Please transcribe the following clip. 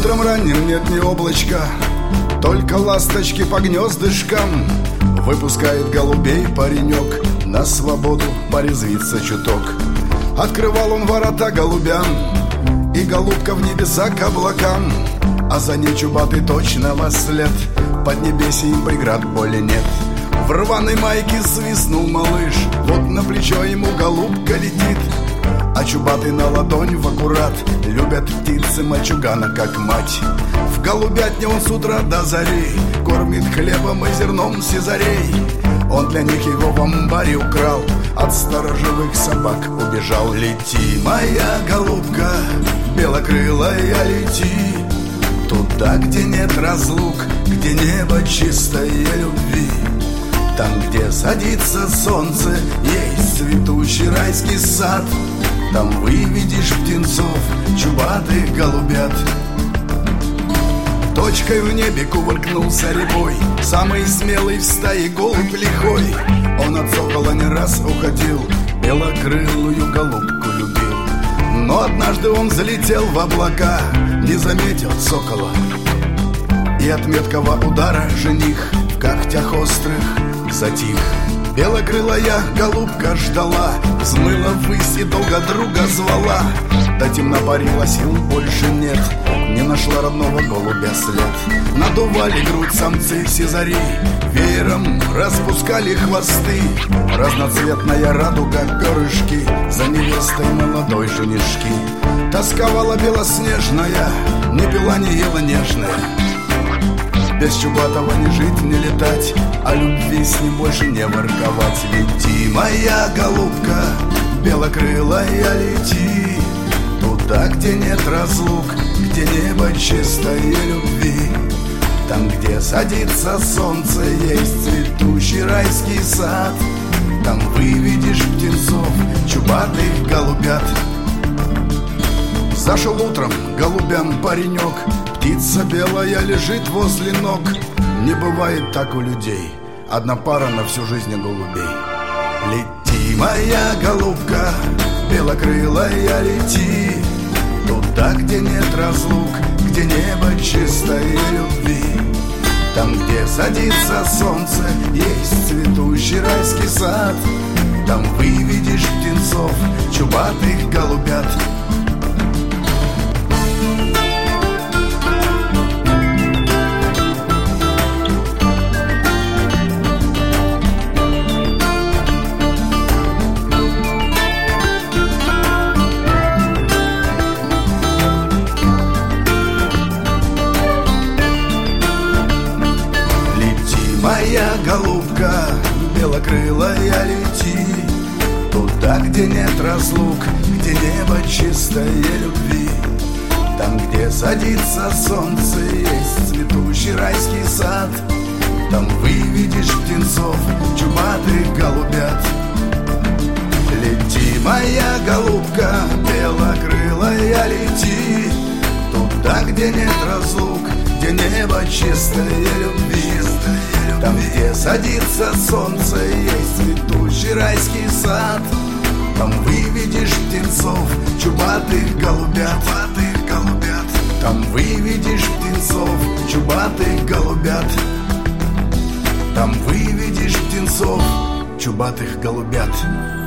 Утром ранним нет ни облачка, только ласточки по гнездышкам. Выпускает голубей паренек на свободу порезвиться чуток. Открывал он ворота голубям, и голубка в небеса к облакам, а за ней чубатый точно во след. Под небесием преград более нет. В рваной майке свистнул малыш, вот на плечо ему голубка летит, а чубатый на ладонь в аккурат. Любят птицы мальчугана как мать. В голубятне он с утра до зари кормит хлебом и зерном сизарей. Он для них его в амбаре украл, от сторожевых собак убежал. Лети, моя голубка, белокрылая, лети туда, где нет разлук, где небо чистое любви. Там, где садится солнце, есть цветущий райский сад. Там выведешь птенцов, чубатых голубят. Точкой в небе кувыркнулся рябой, самый смелый в стае голубь лихой. Он от сокола не раз уходил, белокрылую голубку любил. Но однажды он взлетел в облака, не заметил сокола, и от меткого удара жених в когтях острых затих. Белокрылая голубка ждала, взмыла ввысь и долго друга звала. До темна парила, сил больше нет, не нашла родного голубя след. Надували грудь самцы сизари, веером распускали хвосты. Разноцветная радуга перышки, за невестой молодой женишки. Тосковала белоснежная, не пила, не ела нежная. Без чубатого не жить, не летать, а любви с ним больше не ворковать. Лети, моя голубка, белокрылая, лети туда, где нет разлук, где небо чистое любви. Там, где садится солнце, есть цветущий райский сад. Там выведешь птенцов, чубатых голубят. Зашел утром голубям паренек, птица белая лежит возле ног. Не бывает так у людей, одна пара на всю жизнь голубей. Лети, моя голубка, белокрылая, лети туда, где нет разлук, где небо чистое любви. Там, где садится солнце, есть цветущий райский сад. Там выведешь птенцов, чубатых голубят. Моя голубка, белокрылая, лети туда, где нет разлук, где небо чистое любви. Там, где садится солнце, есть цветущий райский сад. Там выведешь птенцов, чубатых голубят. Лети, моя голубка, белокрылая, лети туда, где нет разлук, где небо чистое любви. Там, где садится солнце, есть цветущий райский сад. Там выведешь птенцов, чубатых голубят. Там выведешь птенцов, чубатых голубят. Там выведешь птенцов, чубатых голубят.